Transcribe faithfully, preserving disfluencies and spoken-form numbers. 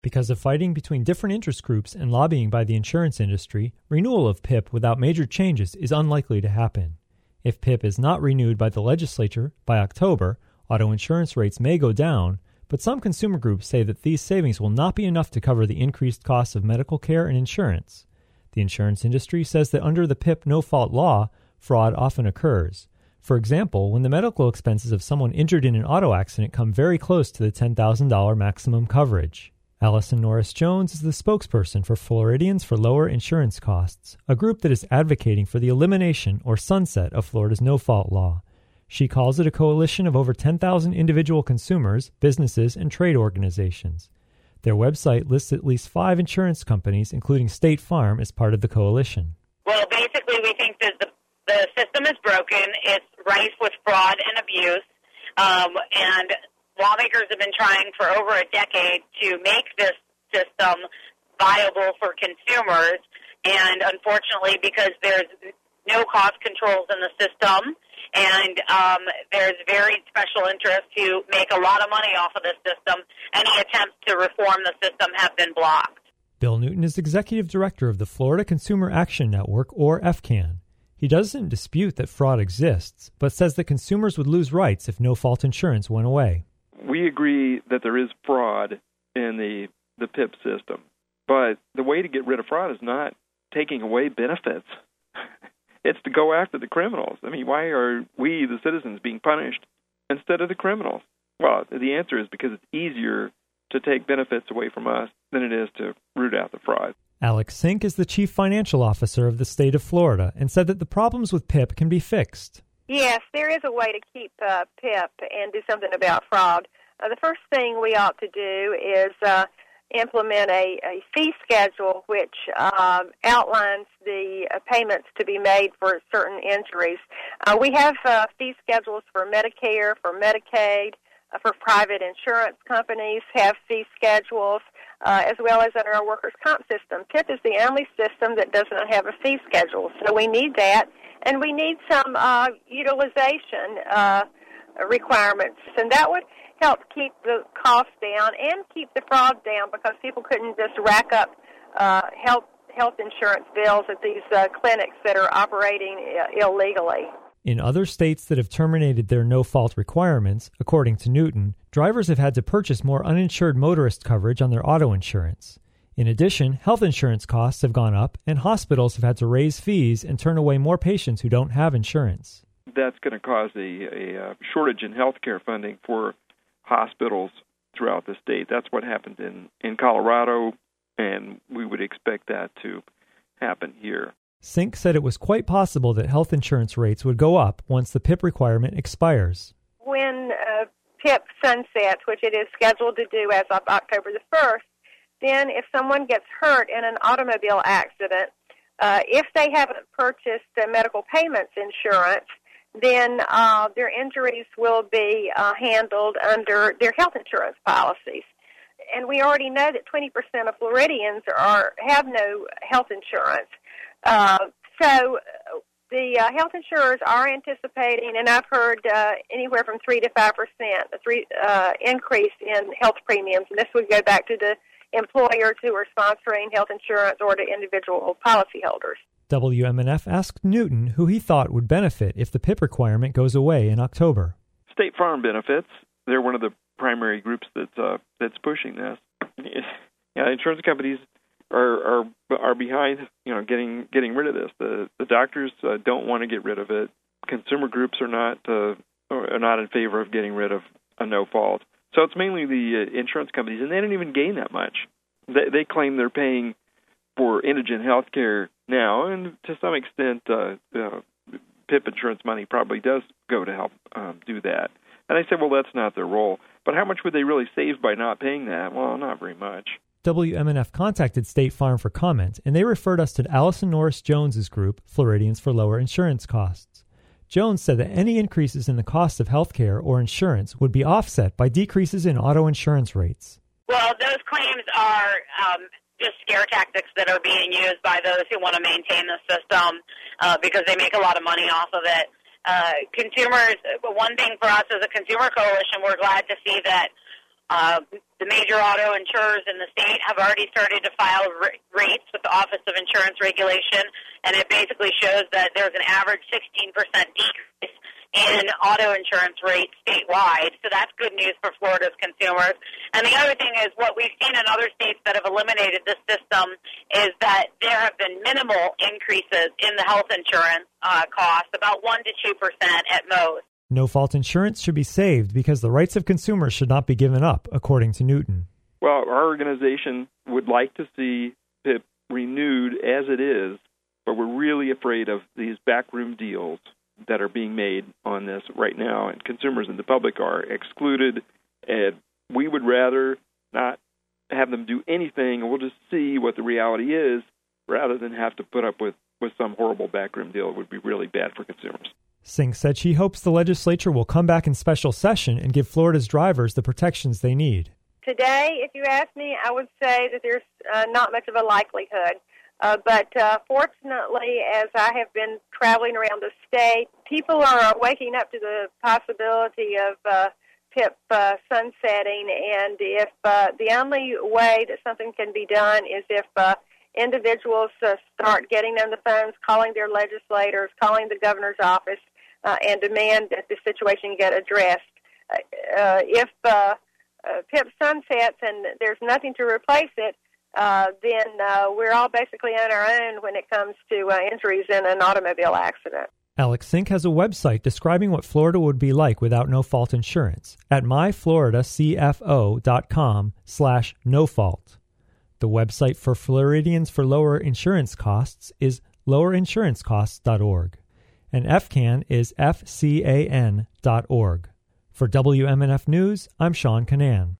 Because of fighting between different interest groups and lobbying by the insurance industry, renewal of P I P without major changes is unlikely to happen. If P I P is not renewed by the legislature by October, auto insurance rates may go down, but some consumer groups say that these savings will not be enough to cover the increased costs of medical care and insurance. The insurance industry says that under the P I P no-fault law, fraud often occurs. For example, when the medical expenses of someone injured in an auto accident come very close to the ten thousand dollars maximum coverage. Allison Norris-Jones is the spokesperson for Floridians for Lower Insurance Costs, a group that is advocating for the elimination or sunset of Florida's no-fault law. She calls it a coalition of over ten thousand individual consumers, businesses, and trade organizations. Their website lists at least five insurance companies, including State Farm, as part of the coalition. Well, basically, we think that the, the system is broken. It's rife with fraud and abuse, um, and lawmakers have been trying for over a decade to make this system viable for consumers, and unfortunately, because there's no cost controls in the system, and um, there's very special interests who make a lot of money off of this system, any attempts to reform the system have been blocked. Bill Newton is executive director of the Florida Consumer Action Network, or F C A N. He doesn't dispute that fraud exists, but says that consumers would lose rights if no-fault insurance went away. We agree that there is fraud in the, the P I P system, but the way to get rid of fraud is not taking away benefits. It's to go after the criminals. I mean, why are we, the citizens, being punished instead of the criminals? Well, the answer is because it's easier to take benefits away from us than it is to root out the fraud. Alex Sink is the chief financial officer of the state of Florida and said that the problems with P I P can be fixed. Yes, there is a way to keep uh, P I P and do something about fraud. Uh, the first thing we ought to do is uh, implement a, a fee schedule which uh, outlines the uh, payments to be made for certain injuries. Uh, we have uh, fee schedules for Medicare, for Medicaid, uh, for private insurance companies have fee schedules, uh, as well as under our workers' comp system. P I P is the only system that does not have a fee schedule, so we need that. And we need some uh, utilization uh, requirements, and that would help keep the costs down and keep the fraud down because people couldn't just rack up uh, health health insurance bills at these uh, clinics that are operating uh, illegally. In other states that have terminated their no-fault requirements, according to Newton, drivers have had to purchase more uninsured motorist coverage on their auto insurance. In addition, health insurance costs have gone up, and hospitals have had to raise fees and turn away more patients who don't have insurance. That's going to cause a, a shortage in health care funding for hospitals throughout the state. That's what happened in, in Colorado, and we would expect that to happen here. Sink said it was quite possible that health insurance rates would go up once the P I P requirement expires. When uh, P I P sunsets, which it is scheduled to do as of October the first, then if someone gets hurt in an automobile accident, uh, if they haven't purchased uh, medical payments insurance, then uh, their injuries will be uh, handled under their health insurance policies. And we already know that twenty percent of Floridians are have no health insurance. Uh, so the uh, health insurers are anticipating, and I've heard uh, anywhere from three to five percent a three, uh, increase in health premiums, and this would go back to the employers who are sponsoring health insurance or to individual policyholders. W M N F asked Newton who he thought would benefit if the P I P requirement goes away in October. State Farm benefits. They're one of the primary groups that's uh, that's pushing this. Yeah, insurance companies are are are behind, you know, getting getting rid of this. The the doctors uh, don't want to get rid of it. Consumer groups are not uh, are not in favor of getting rid of a no fault. So it's mainly the uh, insurance companies, and they don't even gain that much. They, they claim they're paying for indigent health care now, and to some extent, uh, uh, P I P insurance money probably does go to help um, do that. And I said, well, that's not their role. But how much would they really save by not paying that? Well, not very much. W M N F contacted State Farm for comment, and they referred us to Allison Norris-Jones's group, Floridians for Lower Insurance Costs. Jones said that any increases in the cost of health care or insurance would be offset by decreases in auto insurance rates. Well, those claims are um, just scare tactics that are being used by those who want to maintain the system uh, because they make a lot of money off of it. Uh, consumers, one thing for us as a consumer coalition, we're glad to see that Uh, the major auto insurers in the state have already started to file r- rates with the Office of Insurance Regulation, and it basically shows that there's an average sixteen percent decrease in auto insurance rates statewide. So that's good news for Florida's consumers. And the other thing is what we've seen in other states that have eliminated this system is that there have been minimal increases in the health insurance uh, costs, about one to two percent at most. No-fault insurance should be saved because the rights of consumers should not be given up, according to Newton. Well, our organization would like to see P I P renewed as it is, but we're really afraid of these backroom deals that are being made on this right now, and consumers and the public are excluded, and we would rather not have them do anything, and we'll just see what the reality is, rather than have to put up with, with some horrible backroom deal. It would be really bad for consumers. Singh said she hopes the legislature will come back in special session and give Florida's drivers the protections they need. Today, if you ask me, I would say that there's uh, not much of a likelihood. Uh, but uh, fortunately, as I have been traveling around the state, people are waking up to the possibility of uh, P I P uh, sunsetting. And if uh, the only way that something can be done is if uh, individuals uh, start getting on the phones, calling their legislators, calling the governor's office, uh, and demand that the situation get addressed. Uh, uh, if uh, uh, P I P sunsets and there's nothing to replace it, Uh, then uh, we're all basically on our own when it comes to uh, injuries in an automobile accident. Alex Sink has a website describing what Florida would be like without no-fault insurance at myfloridacfo.com slash no-fault. The website for Floridians for Lower Insurance Costs is lower insurance costs dot org, and F C A N is F C A N dot org. For W M N F News, I'm Sean Canan.